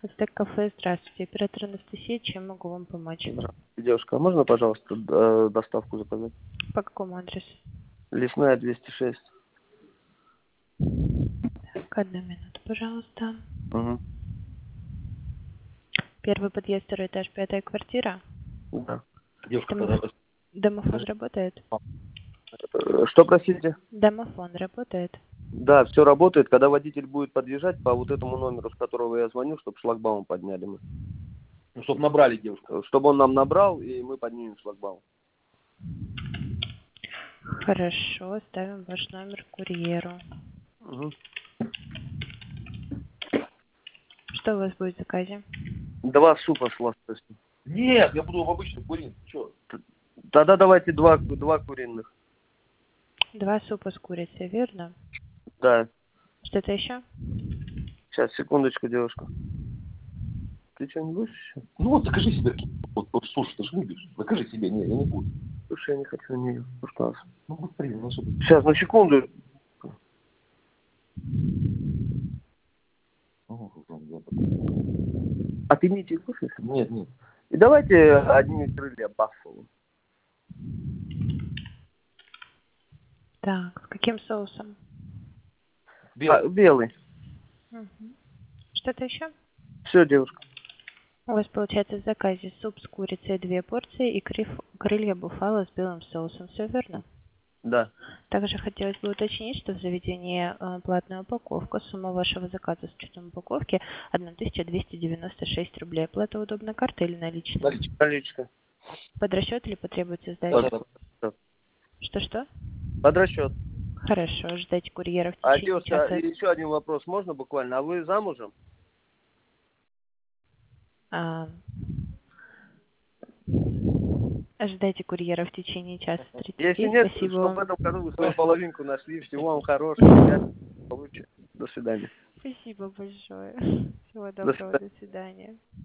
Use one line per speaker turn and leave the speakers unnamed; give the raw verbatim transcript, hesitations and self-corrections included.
Ацтек кафе, здравствуйте. Оператор Анастасия, чем могу вам помочь?
Девушка, а можно, пожалуйста, д- доставку заказать?
По какому адресу?
Лесная, двести шесть.
Так, одну минуту, пожалуйста.
Угу.
Первый подъезд, второй этаж, пятая квартира.
Да.
Девушка,
Домоф-
когда...
Домофон работает?
Э, Что, простите?
Домофон работает?
Да, все работает. Когда водитель будет подъезжать по вот этому номеру, с которого я звоню, чтобы шлагбаум подняли мы.
Ну, чтоб набрали девушку.
Чтобы он нам набрал, и мы поднимем шлагбаум.
Хорошо, ставим ваш номер курьеру.
Угу.
Что у вас будет в заказе?
Два супа с лососем.
Нет, я буду в обычный курин. Че?
Тогда давайте два, два куриных.
Два супа с курицей, верно?
Да.
Что-то еще?
Сейчас, секундочку, девушка. Ты что, не будешь еще?
Ну вот, закажи себе. Вот, вот слушай, ты же любишь. Закажи себе. Не, я не буду.
Слушай, я не хочу не пускаться.
Ну, быстрее, ну, чтобы...
Сейчас, на секунду.
О, там, я...
А ты не кушаешь?
Нет, нет.
И давайте одни крылья Баффало.
Так, с каким соусом?
Белый.
А, белый.
Угу. Что-то еще?
Все, девушка.
У вас получается в заказе суп с курицей две порции и криф- крылья буфало с белым соусом. Все верно?
Да.
Также хотелось бы уточнить, что в заведении э, платная упаковка. Сумма вашего заказа с учетом упаковки тысяча двести девяносто шесть рублей. Оплата удобной картой или наличной?
Наличка.
Наличка.
Под расчет или потребуется
Да,
сдача?
да, да.
Что-что?
Под расчет.
Хорошо, ждайте курьера в
А,
течение
девушка,
часа.
еще один вопрос можно буквально? А вы замужем?
А, Ожидайте курьера в течение часа
Если
тридцати.
нет,
Спасибо
чтобы в
вам.
этом году вы свою половинку нашли. Всего вам хорошего. Получше. До свидания.
Спасибо большое. Всего
До
доброго.
свидания.
До свидания.